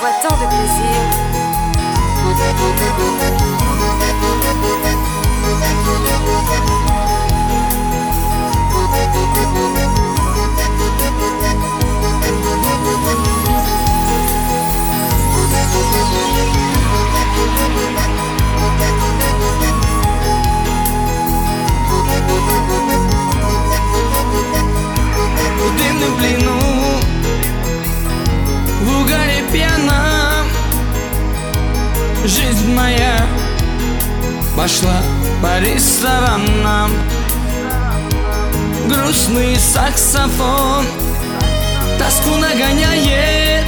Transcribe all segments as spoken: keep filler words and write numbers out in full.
vois tant de plaisir. В дымном плену, в угаре пьяном, жизнь моя пошла по ресторанам. Грустный саксофон тоску нагоняет,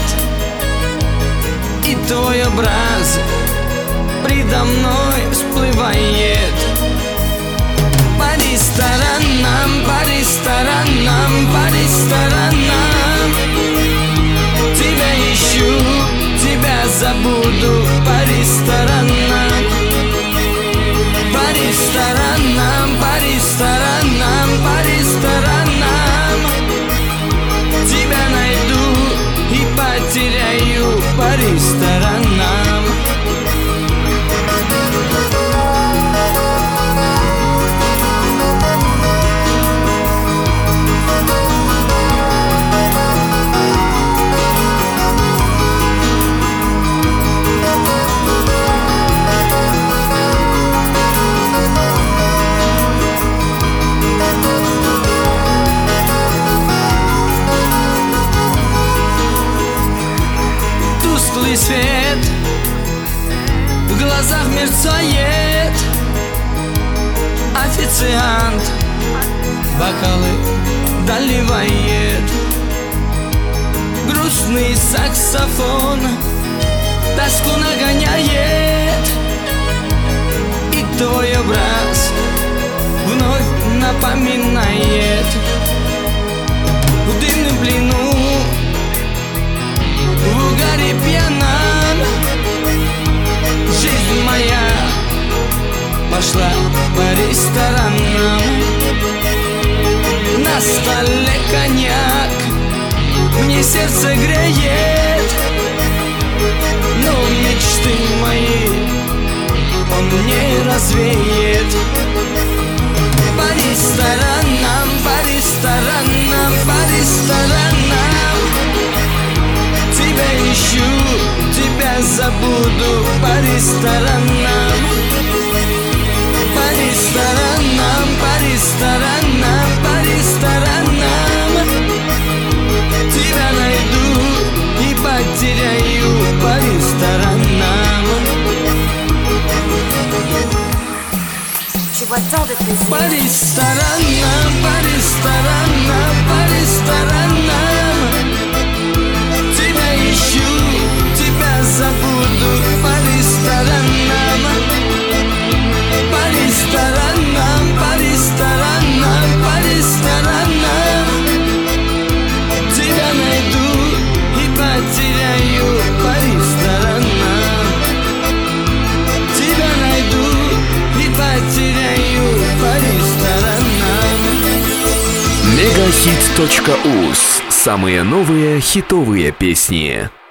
и твой образ предо мной всплывает. По ресторанам, по ресторанам, по ресторанам тебя ищу, тебя забуду. По ресторанам, по ресторанам, по ресторанам, по ресторанам тебя найду и потеряю. По ресторанам. Тусклый свет в глазах мерцает, официант бокалы доливает. Грустный саксофон тоску нагоняет, и твой образ вновь напоминает. В дымном плену, в угаре пьяном, жизнь моя пошла по ресторанам. На столе коньяк мне сердце греет, но мечты мои он не развеет. По ресторанам, по ресторанам, по ресторанам тебя ищу, тебя забуду. По ресторанам, по ресторанам, по ресторанам, по ресторанам тебя найду и потеряю. По ресторанам. Tu vois tant de plaisir. По ресторанам, по ресторанам, по ресторанам тебя ищу, тебя забуду. По ресторанам, по ресторанам, по ресторанам, по ресторанам тебя найду и потеряю. По ресторанам тебя найду и потеряю. По ресторанам. Мегахит точка уз. Самые новые хитовые песни.